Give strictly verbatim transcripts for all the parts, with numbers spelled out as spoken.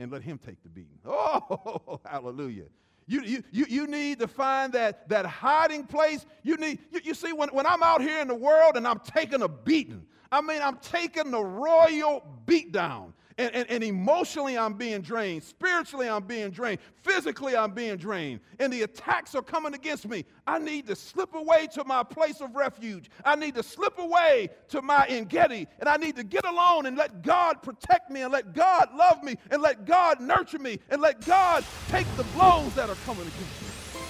and let him take the beating. Oh, hallelujah. You, you, you, you need to find that, that hiding place. You need, you, you see, when, when I'm out here in the world and I'm taking a beating, I mean, I'm taking the royal beat down. And, and, and emotionally, I'm being drained. Spiritually, I'm being drained. Physically, I'm being drained. And the attacks are coming against me. I need to slip away to my place of refuge. I need to slip away to my En-Gedi. And I need to get alone and let God protect me and let God love me and let God nurture me and let God take the blows that are coming against me.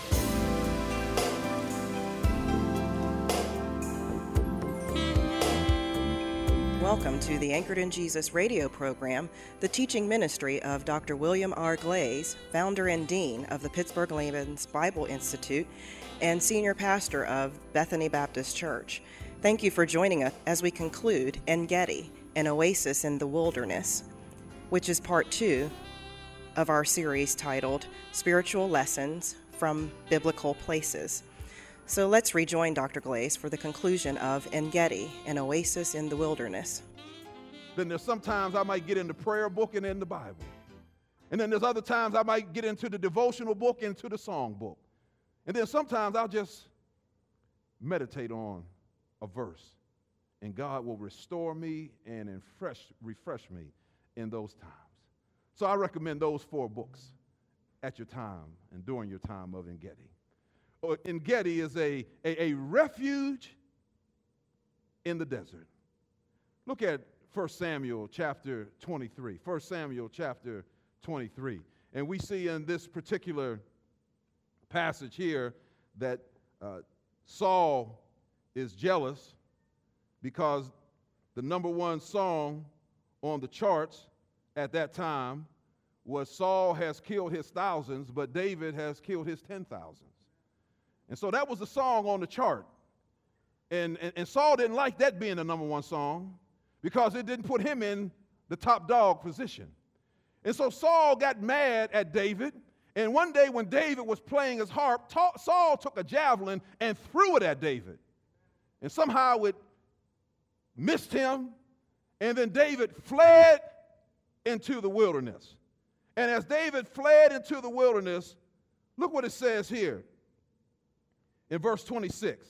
Welcome to the Anchored in Jesus radio program, the teaching ministry of Doctor William R. Glaze, founder and dean of the Pittsburgh Layman's Bible Institute and senior pastor of Bethany Baptist Church. Thank you for joining us as we conclude En-Gedi, an oasis in the wilderness, which is part two of our series titled Spiritual Lessons from Biblical Places. So let's rejoin Doctor Glaze for the conclusion of En-Gedi, an oasis in the wilderness. Then there's sometimes I might get in the prayer book and in the Bible. And then there's other times I might get into the devotional book, into the song book. And then sometimes I'll just meditate on a verse. And God will restore me and refresh, refresh me in those times. So I recommend those four books at your time and during your time of En-Gedi. En-Gedi is a, a, a refuge in the desert. Look at First Samuel chapter twenty-three. First Samuel chapter twenty-three. And we see in this particular passage here that uh, Saul is jealous because the number one song on the charts at that time was Saul has killed his thousands, but David has killed his ten thousands. And so that was the song on the chart. And, and, and Saul didn't like that being the number one song because it didn't put him in the top dog position. And so Saul got mad at David. And one day when David was playing his harp, ta- Saul took a javelin and threw it at David. And somehow it missed him. And then David fled into the wilderness. And as David fled into the wilderness, look what it says here. In verse twenty-six,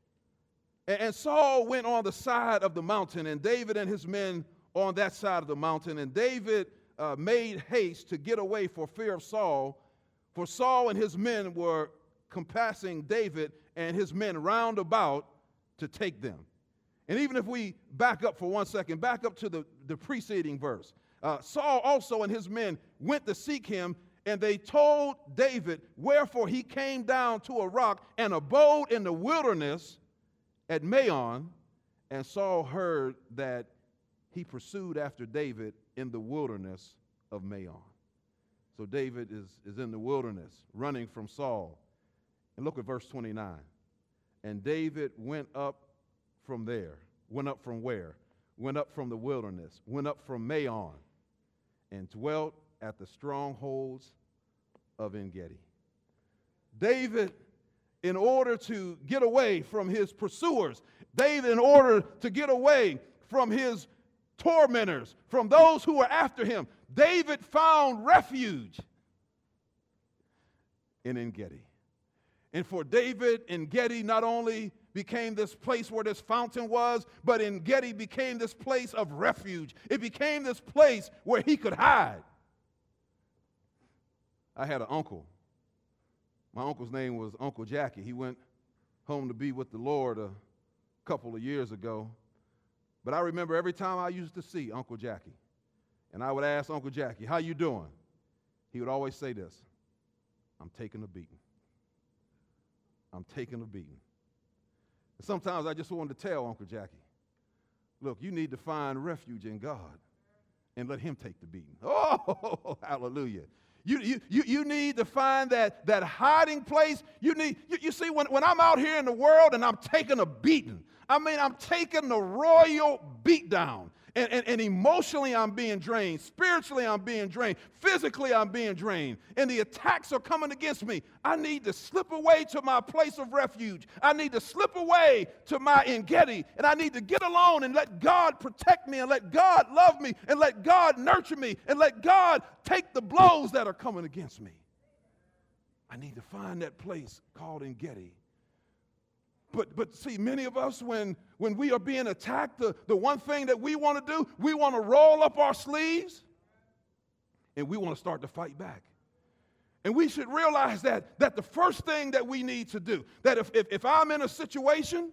and Saul went on the side of the mountain, and David and his men on that side of the mountain. And David uh, made haste to get away for fear of Saul, for Saul and his men were compassing David and his men round about to take them. And even if we back up for one second, back up to the, the preceding verse. Uh, Saul also and his men went to seek him, and they told David, wherefore he came down to a rock and abode in the wilderness at Maon. And Saul heard that he pursued after David in the wilderness of Maon. So David is, is in the wilderness, running from Saul. And look at verse twenty-nine. And David went up from there. Went up from where? Went up from the wilderness. Went up from Maon and dwelt at the strongholds of En-Gedi. David, in order to get away from his pursuers, David, in order to get away from his tormentors, from those who were after him, David found refuge in En-Gedi. And for David, En-Gedi not only became this place where this fountain was, but En-Gedi became this place of refuge. It became this place where he could hide. I had an uncle. My uncle's name was Uncle Jackie. He went home to be with the Lord a couple of years ago. But I remember every time I used to see Uncle Jackie, and I would ask Uncle Jackie, how you doing? He would always say this, I'm taking a beating. I'm taking a beating. And sometimes I just wanted to tell Uncle Jackie, look, you need to find refuge in God and let him take the beating. Oh, hallelujah. You, you, you, you need to find that, that hiding place. You need, you, you see, when, when I'm out here in the world and I'm taking a beating, I mean, I'm taking the royal beat down. And, and, and emotionally, I'm being drained. Spiritually, I'm being drained. Physically, I'm being drained. And the attacks are coming against me. I need to slip away to my place of refuge. I need to slip away to my En-Gedi. And I need to get alone and let God protect me and let God love me and let God nurture me and let God take the blows that are coming against me. I need to find that place called En-Gedi. But, but see, many of us, when, when we are being attacked, the, the one thing that we want to do, we want to roll up our sleeves and we want to start to fight back. And we should realize that, that the first thing that we need to do, that if, if, if I'm in a situation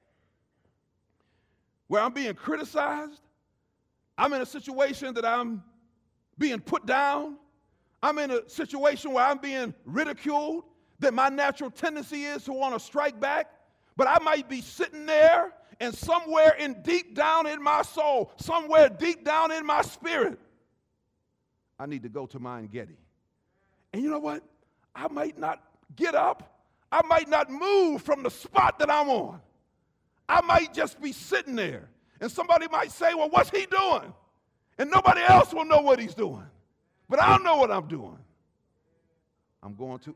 where I'm being criticized, I'm in a situation that I'm being put down, I'm in a situation where I'm being ridiculed, that my natural tendency is to want to strike back. But I might be sitting there, and somewhere in deep down in my soul, somewhere deep down in my spirit, I need to go to my En-Gedi. And you know what? I might not get up. I might not move from the spot that I'm on. I might just be sitting there. And somebody might say, well, what's he doing? And nobody else will know what he's doing. But I know what I'm doing. I'm going to...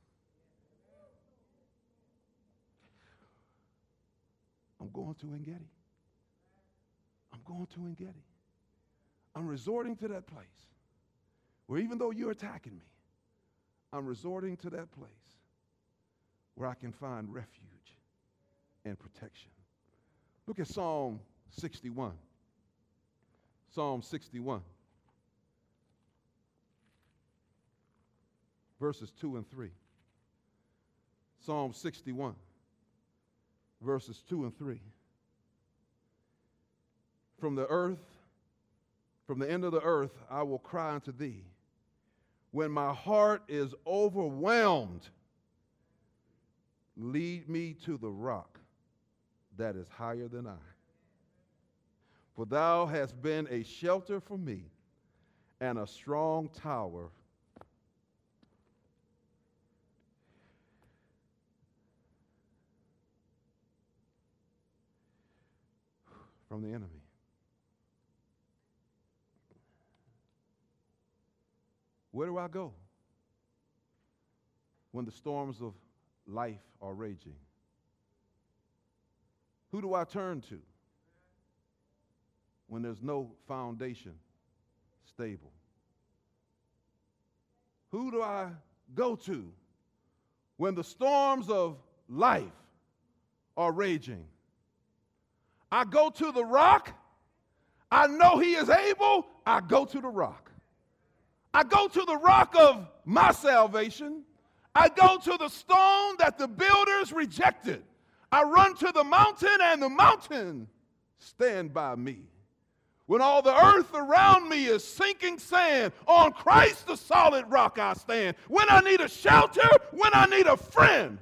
I'm going to En-Gedi. I'm going to En-Gedi. I'm resorting to that place where even though you're attacking me, I'm resorting to that place where I can find refuge and protection. Look at Psalm sixty-one. Psalm sixty-one. Verses two and three. Psalm sixty-one. Verses two and three. From the earth, from the end of the earth, I will cry unto thee. When my heart is overwhelmed, lead me to the rock that is higher than I. For thou hast been a shelter for me and a strong tower from the enemy. Where do I go when the storms of life are raging? Who do I turn to when there's no foundation stable? Who do I go to when the storms of life are raging? I go to the rock. I know he is able. I go to the rock. I go to the rock of my salvation. I go to the stone that the builders rejected. I run to the mountain, and the mountain stand by me. When all the earth around me is sinking sand, on Christ the solid rock I stand. When I need a shelter, when I need a friend,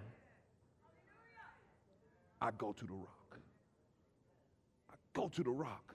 I go to the rock. Go to the rock.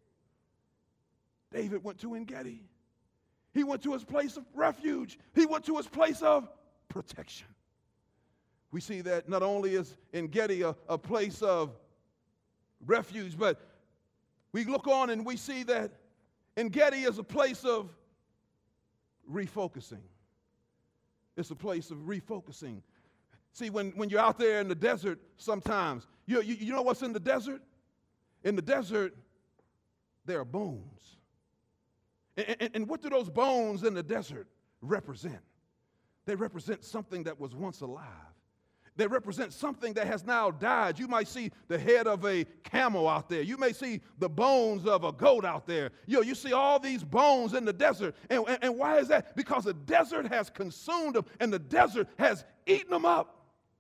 David went to En-Gedi. He went to his place of refuge. He went to his place of protection. We see that not only is En-Gedi a, a place of refuge, but we look on and we see that En-Gedi is a place of refocusing. It's a place of refocusing. See, when, when you're out there in the desert sometimes, you, you, you know what's in the desert? In the desert, there are bones. And, and, and what do those bones in the desert represent? They represent something that was once alive. They represent something that has now died. You might see the head of a camel out there. You may see the bones of a goat out there. You know, you see all these bones in the desert. And, and, and why is that? Because the desert has consumed them and the desert has eaten them up.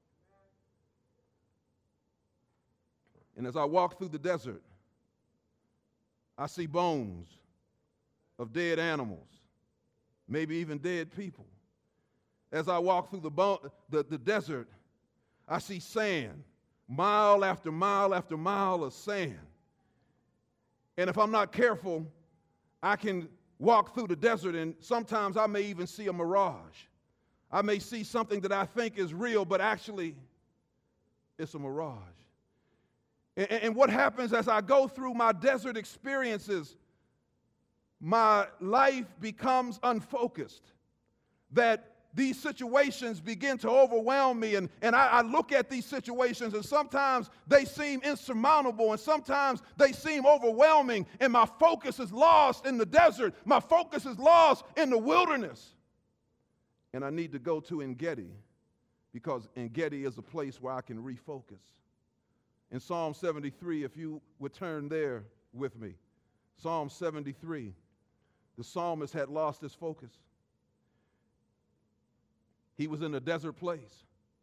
And as I walk through the desert, I see bones of dead animals, maybe even dead people. As I walk through the, bone, the, the desert, I see sand, mile after mile after mile of sand. And if I'm not careful, I can walk through the desert and sometimes I may even see a mirage. I may see something that I think is real, but actually it's a mirage. And, and what happens as I go through my desert experiences, my life becomes unfocused. That these situations begin to overwhelm me, and, and I, I look at these situations, and sometimes they seem insurmountable, and sometimes they seem overwhelming, and my focus is lost in the desert. My focus is lost in the wilderness. And I need to go to En-Gedi, because En-Gedi is a place where I can refocus. In Psalm seventy-three, if you would turn there with me, Psalm seventy-three, the psalmist had lost his focus. He was in a desert place.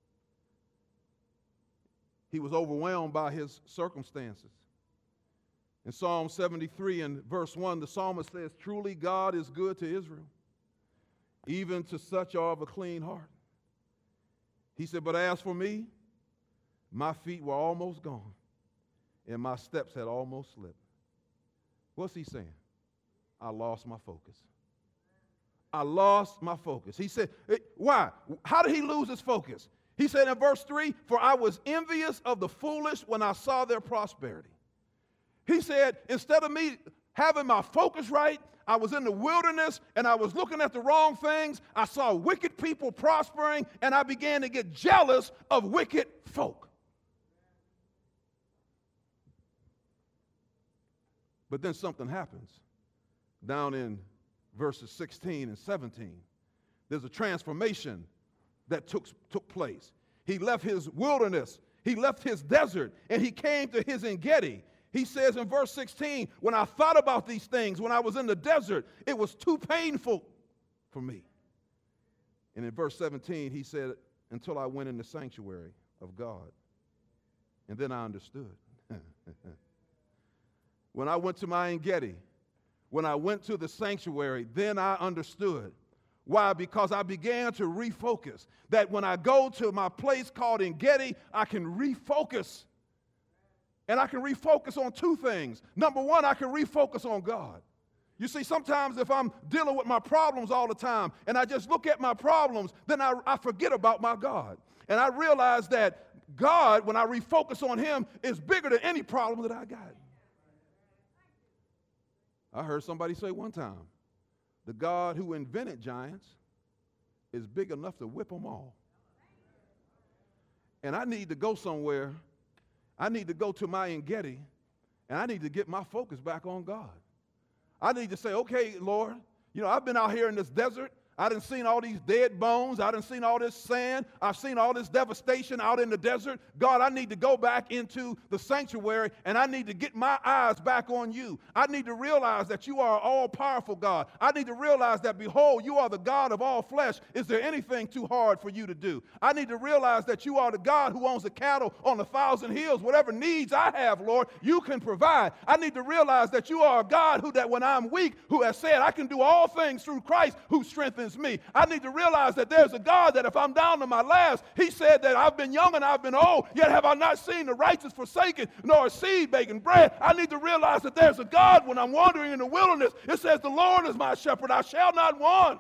He was overwhelmed by his circumstances. In Psalm seventy-three and verse one, the psalmist says, "Truly God is good to Israel, even to such are of a clean heart." He said, "But as for me, my feet were almost gone, and my steps had almost slipped." What's he saying? I lost my focus. I lost my focus. He said, why? How did he lose his focus? He said in verse three, "For I was envious of the foolish when I saw their prosperity." He said, instead of me having my focus right, I was in the wilderness and I was looking at the wrong things. I saw wicked people prospering, and I began to get jealous of wicked folk. But then something happens down in verses sixteen and seventeen. There's a transformation that took, took place. He left his wilderness, he left his desert, and he came to his En-Gedi. He says in verse sixteen, "When I thought about these things, when I was in the desert, it was too painful for me." And in verse seventeen, he said, "Until I went in the sanctuary of God, and then I understood." When I went to my En-Gedi, when I went to the sanctuary, then I understood. Why? Because I began to refocus. That when I go to my place called En-Gedi, I can refocus. And I can refocus on two things. Number one, I can refocus on God. You see, sometimes if I'm dealing with my problems all the time and I just look at my problems, then I, I forget about my God. And I realize that God, when I refocus on him, is bigger than any problem that I got. I heard somebody say one time, the God who invented giants is big enough to whip them all. And I need to go somewhere. I need to go to my En-Gedi, and I need to get my focus back on God. I need to say, okay, Lord, you know, I've been out here in this desert. I done seen all these dead bones. I done seen all this sand. I've seen all this devastation out in the desert. God, I need to go back into the sanctuary, and I need to get my eyes back on you. I need to realize that you are all-powerful God. I need to realize that, behold, you are the God of all flesh. Is there anything too hard for you to do? I need to realize that you are the God who owns the cattle on a thousand hills. Whatever needs I have, Lord, you can provide. I need to realize that you are a God who, that when I'm weak, who has said, I can do all things through Christ who strengthens me. I need to realize that there's a God that if I'm down to my last, he said that I've been young and I've been old, yet have I not seen the righteous forsaken, nor a seed baking bread. I need to realize that there's a God when I'm wandering in the wilderness. It says, the Lord is my shepherd, I shall not want.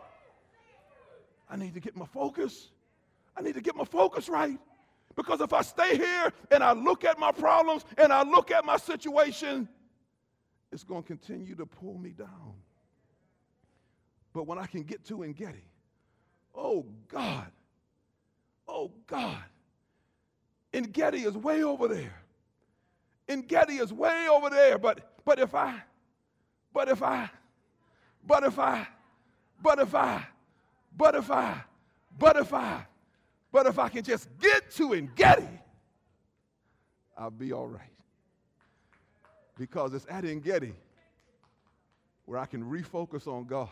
I need to get my focus. I need to get my focus right. Because if I stay here and I look at my problems and I look at my situation, it's going to continue to pull me down. But when I can get to En-Gedi, oh God, oh God, En-Gedi is way over there. En-Gedi is way over there. But but if I, but if I, but if I, but if I, but if I, but if I, but if I can just get to En-Gedi, I'll be all right. Because it's at En-Gedi where I can refocus on God.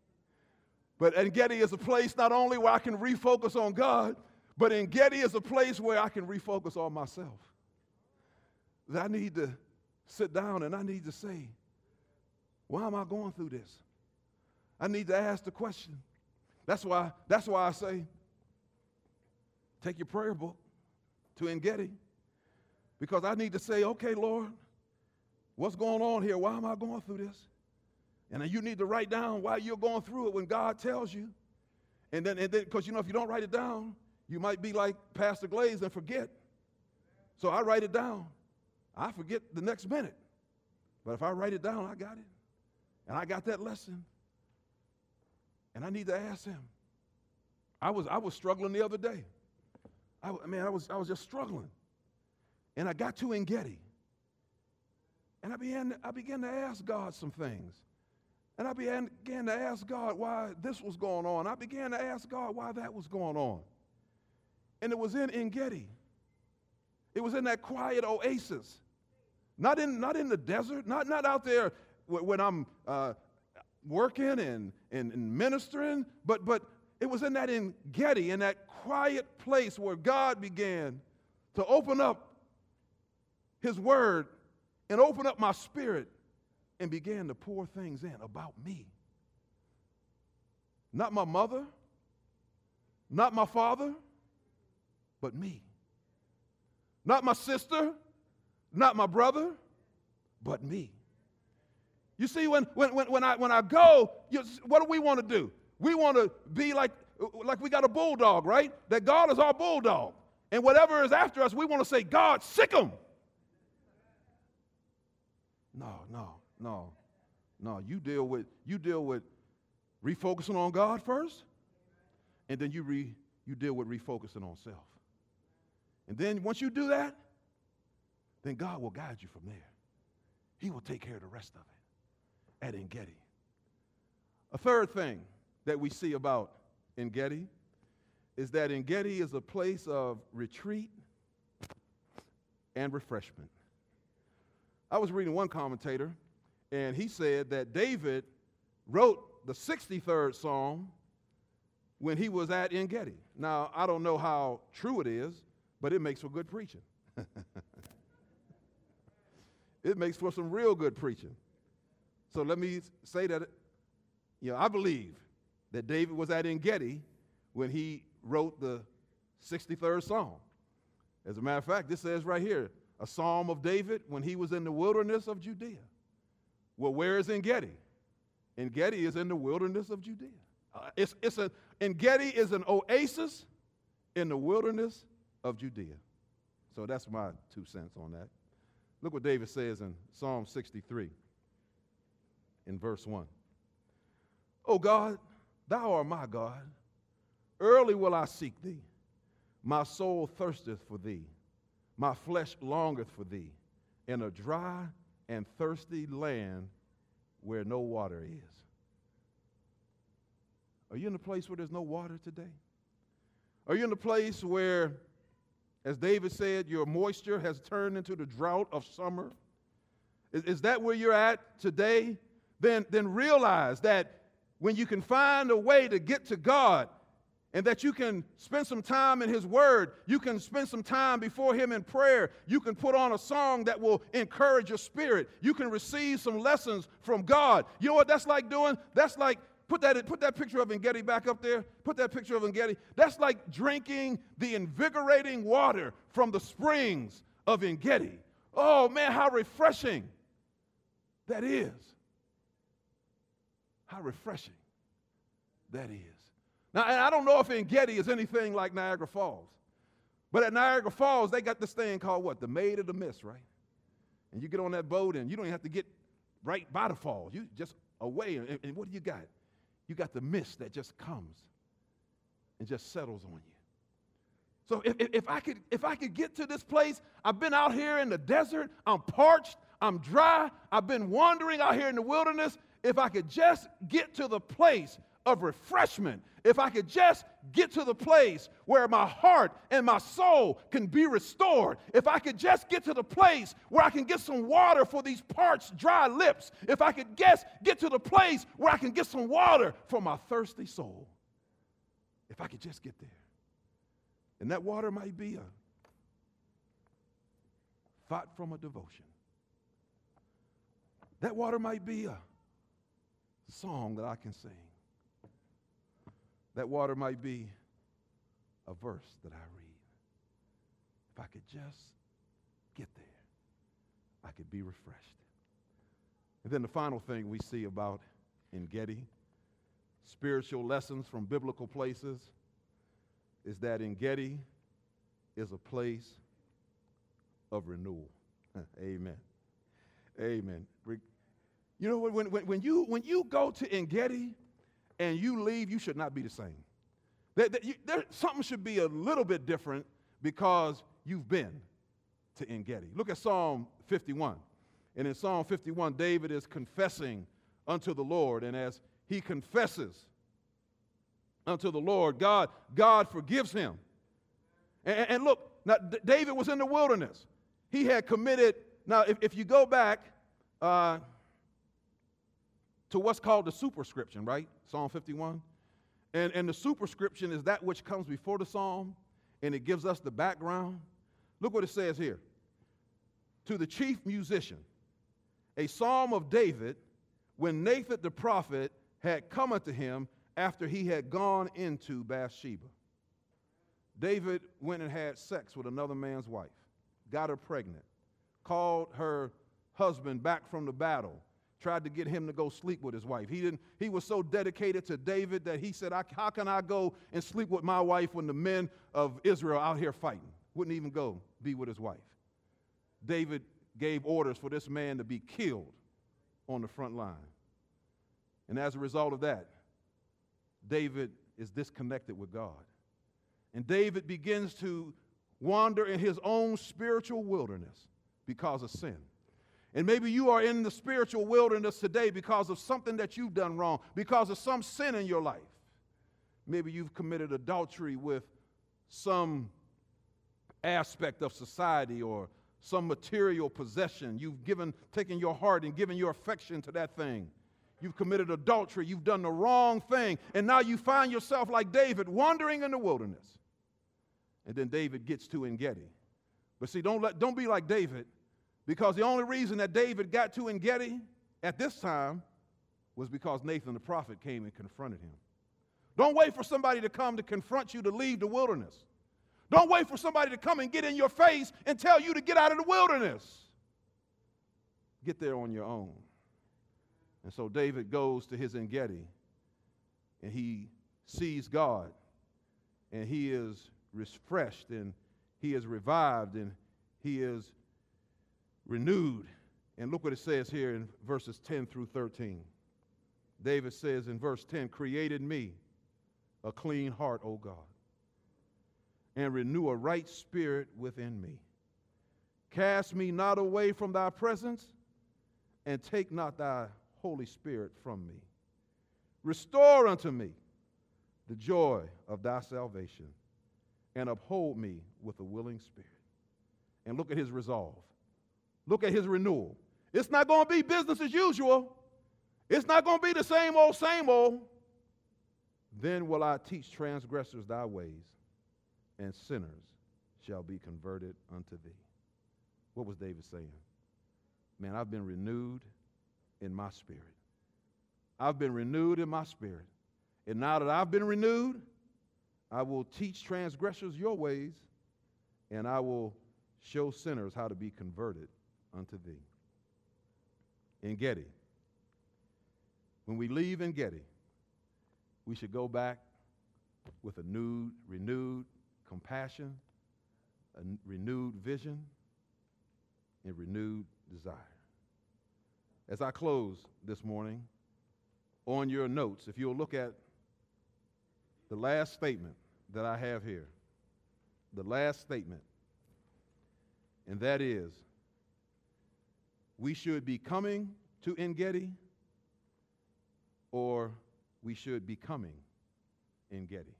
But En-Gedi is a place not only where I can refocus on God, but En-Gedi is a place where I can refocus on myself. That I need to sit down and I need to say, why am I going through this? I need to ask the question. That's why, that's why I say, take your prayer book to En-Gedi. Because I need to say, okay, Lord, what's going on here? Why am I going through this? And then you need to write down why you're going through it when God tells you. And then, and then, because you know, if you don't write it down, you might be like Pastor Glaze and forget. So I write it down. I forget the next minute. But if I write it down, I got it. And I got that lesson. And I need to ask him. I was, I was struggling the other day. I, man, I was, I was just struggling. And I got to Engedi. And I began, I began to ask God some things. And I began, began to ask God why this was going on. I began to ask God why that was going on. And it was in Engedi. It was in that quiet oasis. Not in, not in the desert, not, not out there when I'm uh, working and, and, and ministering, but, but it was in that Engedi, in that quiet place where God began to open up his word and open up my spirit and began to pour things in about me. Not my mother, not my father, but me. Not my sister, not my brother, but me. You see, when, when, when, when, I, when I go, you, what do we want to do? We want to be like, like we got a bulldog, right? That God is our bulldog. And whatever is after us, we want to say, God, sick him. No, no, no, no. You deal with, you deal with refocusing on God first, and then you, re, you deal with refocusing on self. And then once you do that, then God will guide you from there. He will take care of the rest of it at Engedi. A third thing that we see about Engedi is that Engedi is a place of retreat and refreshment. I was reading one commentator, and he said that David wrote the sixty-third Psalm when he was at Engedi. Now, I don't know how true it is, but it makes for good preaching. It makes for some real good preaching. So let me say that, you know, I believe that David was at Engedi when he wrote the sixty-third Psalm. As a matter of fact, this says right here, a psalm of David when he was in the wilderness of Judea. Well, where is Engedi? Engedi is in the wilderness of Judea. Uh, it's, it's a, Engedi is an oasis in the wilderness of Judea. So that's my two cents on that. Look what David says in Psalm sixty-three in verse one. O God, thou art my God. Early will I seek thee. My soul thirsteth for thee. My flesh longeth for thee in a dry and thirsty land where no water is. Are you in a place where there's no water today? Are you in a place where, as David said, your moisture has turned into the drought of summer? Is, is that where you're at today? Then, then realize that when you can find a way to get to God, and that you can spend some time in his word, you can spend some time before him in prayer, you can put on a song that will encourage your spirit, you can receive some lessons from God. You know what that's like doing? That's like, put that, put that picture of Engedi back up there, put that picture of Engedi. That's like drinking the invigorating water from the springs of Engedi. Oh man, how refreshing that is. How refreshing that is. Now, and I don't know if Engedi is anything like Niagara Falls, but at Niagara Falls, they got this thing called what? The Maid of the Mist, right? And you get on that boat, and you don't even have to get right by the falls. You just away, and, and what do you got? You got the mist that just comes and just settles on you. So if, if, if I could, if I could get to this place, I've been out here in the desert, I'm parched, I'm dry, I've been wandering out here in the wilderness. If I could just get to the place of refreshment, if I could just get to the place where my heart and my soul can be restored, if I could just get to the place where I can get some water for these parched, dry lips, if I could just get to the place where I can get some water for my thirsty soul, if I could just get there. And that water might be a thought from a devotion. That water might be a song that I can sing. That water might be a verse that I read. If I could just get there, I could be refreshed. And then the final thing we see about Engedi, spiritual lessons from biblical places, is that Engedi is a place of renewal. Amen. Amen. You know, when, when, when, you, when you go to Engedi and you leave, you should not be the same. There, there, you, there, something should be a little bit different because you've been to Engedi. Look at Psalm fifty-one. And in Psalm fifty-one, David is confessing unto the Lord. And as he confesses unto the Lord, God, God forgives him. And, and look, now D- David was in the wilderness. He had committed, now if, if you go back uh, to what's called the superscription, right? Psalm fifty-one. And, and the superscription is that which comes before the psalm, and it gives us the background. Look what it says here. To the chief musician, a psalm of David, when Nathan the prophet had come unto him after he had gone into Bathsheba. David went and had sex with another man's wife, got her pregnant, called her husband back from the battle, tried to get him to go sleep with his wife. He didn't. He was so dedicated to David that he said, how can I go and sleep with my wife when the men of Israel are out here fighting? Wouldn't even go be with his wife. David gave orders for this man to be killed on the front line. And as a result of that, David is disconnected with God. And David begins to wander in his own spiritual wilderness because of sin. And maybe you are in the spiritual wilderness today because of something that you've done wrong, because of some sin in your life. Maybe you've committed adultery with some aspect of society or some material possession. You've given, taken your heart and given your affection to that thing. You've committed adultery. You've done the wrong thing. And now you find yourself like David, wandering in the wilderness. And then David gets to Engedi. But see, don't, let, don't be like David, because the only reason that David got to Engedi at this time was because Nathan the prophet came and confronted him. Don't wait for somebody to come to confront you to leave the wilderness. Don't wait for somebody to come and get in your face and tell you to get out of the wilderness. Get there on your own. And so David goes to his Engedi, and he sees God, and he is refreshed, and he is revived, and he is renewed. And look what it says here in verses ten through thirteen. David says in verse ten, created me a clean heart, O God, and renew a right spirit within me. Cast me not away from thy presence, and take not thy Holy Spirit from me. Restore unto me the joy of thy salvation, and uphold me with a willing spirit. And look at his resolve. Look at his renewal. It's not going to be business as usual. It's not going to be the same old, same old. Then will I teach transgressors thy ways, and sinners shall be converted unto thee. What was David saying? Man, I've been renewed in my spirit. I've been renewed in my spirit. And now that I've been renewed, I will teach transgressors your ways, and I will show sinners how to be converted unto thee. Engedi. When we leave Engedi, we should go back with a new, renewed compassion, a renewed vision, and renewed desire. As I close this morning, on your notes, if you'll look at the last statement that I have here, the last statement, and that is, we should be coming to Engedi, or we should be coming Engedi.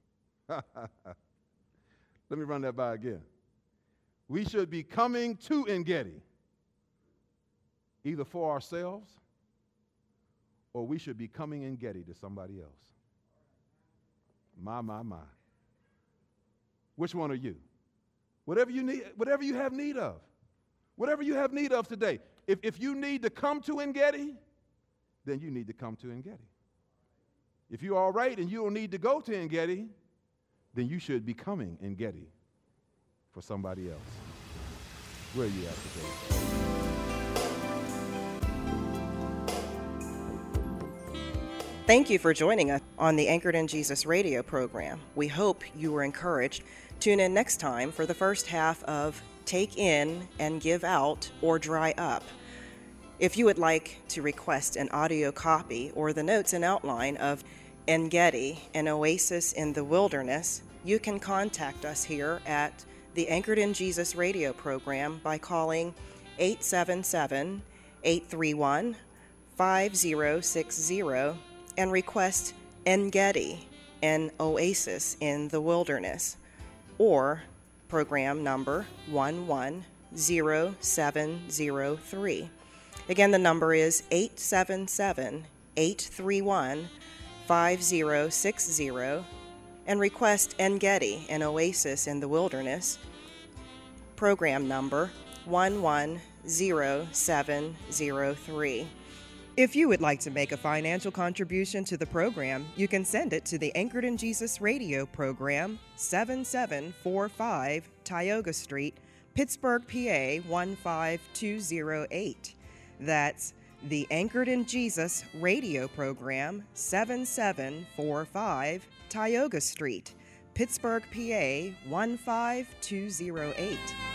Let me run that by again. We should be coming to Engedi, either for ourselves, or we should be coming Engedi to somebody else. My, my, my. Which one are you? Whatever you need, whatever you have need of. Whatever you have need of today. If, if you need to come to Engedi, then you need to come to Engedi. If you're all right and you don't need to go to Engedi, then you should be coming Engedi for somebody else. Where are you at today? Thank you for joining us on the Anchored in Jesus radio program. We hope you were encouraged. Tune in next time for the first half of take in and give out or dry up. If you would like to request an audio copy or the notes and outline of En-Gedi, an oasis in the wilderness, you can contact us here at the Anchored in Jesus radio program by calling eight seven seven, eight three one, five zero six zero and request En-Gedi, an oasis in the wilderness, or program number one one zero seven zero three. Again, the number is eight seven seven, eight three one, five zero six zero and request En-Gedi, an oasis in the wilderness, program number one one zero seven zero three. If you would like to make a financial contribution to the program, you can send it to the Anchored in Jesus radio program, seven seven four five Tioga Street, Pittsburgh, P A one five two zero eight. That's the Anchored in Jesus radio program, seven seven four five Tioga Street, Pittsburgh, P A one five two zero eight.